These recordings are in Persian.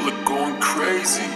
look going crazy.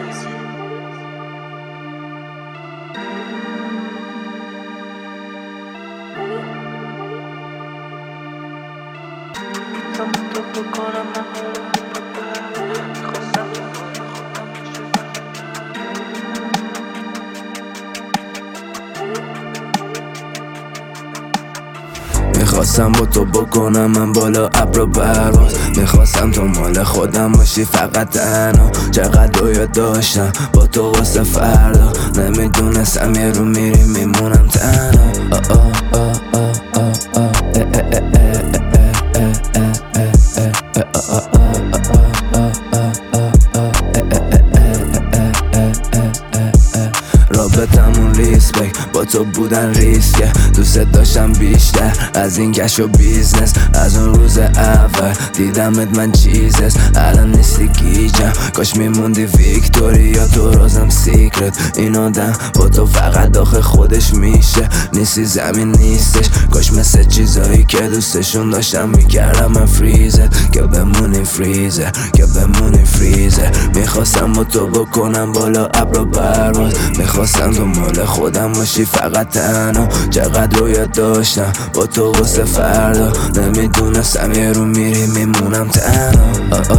میخواستم با تو بکنم من بالا ابر پرواز، میخواستم تو مال خودم باشی فقط تنها. چقدر رویا داشتم با تو واسه فردا، نمیدونستم یه رو میری میمونم تنها. رابطمون ریسپکت با تو بودن ریسکه، دوست داشتم بیشتر از این کش و بیزنس. از اون روز اول دیدمت من چیزست، الان نیستی گیجم. کاش میموندی ویکتوریا تو رازم سیکرت. این آدم با تو فقط داخل خودش میشه، نیستی زمین نیستش. کاش مثل چیزایی که دوستشون داشتم میکردم من فریزت، که بمونی فریزر، که بمونی فریزر. میخواستم با تو بکنم بالا ابر پرواز، میخواستم تو مال خودم باشی فقط تنها. چقدر رویا داشتم با تو واسه فردا، نمیدونستم یه رو میری میمونم تنها.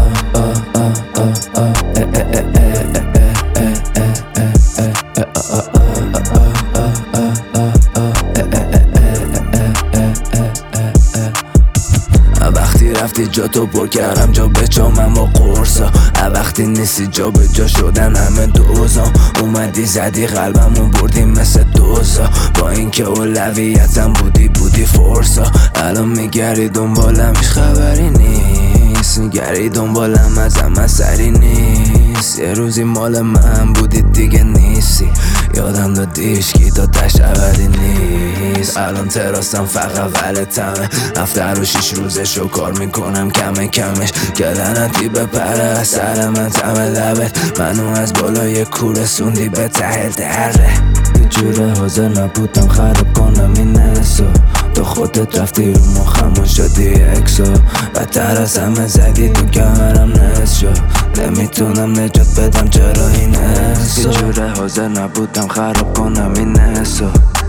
وقتی رفتی جا تو پر کردم جا به جا من با قرصا، وقتی نیستی جا به جا شدن همه دوزا. اومدی زدی قلبمون بردی مثل دوزا، با اینکه اولویتم بودی فرسا. الان میگری دنبالم هیچ خبری نیست، میگری دنبالم ازم اثری نیست. یه روزی مال من بودی دیگه نیستی، یادم دادی هیچکی تا تش ابدی نیست. الان تراسم فقط ولتمه، هفته رو 6 روزشو کار میکنم کمه کمش، که لعنتی بپره سر من تمه لبت. منو از بالای کوره سوندی به ته دره، یه جوره حاضر نبودم خراب کنم این نسو. تو خودت رفتی رو مخم و شدی اکسو، بدتر از همه زدی تو کمرم نس شد. نمیتونم نجات بدم چرا این حسو، یه جوره حاضر نبودم خراب کنم این نسو.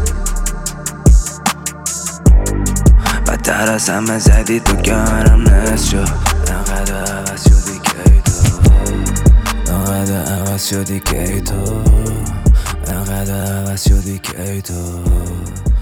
بدتر از همه زدی تو کمرم نس شد. انقدر عوض شدی که تو، انقدر عوض شدی که تو، انقدر عوض شدی که تو.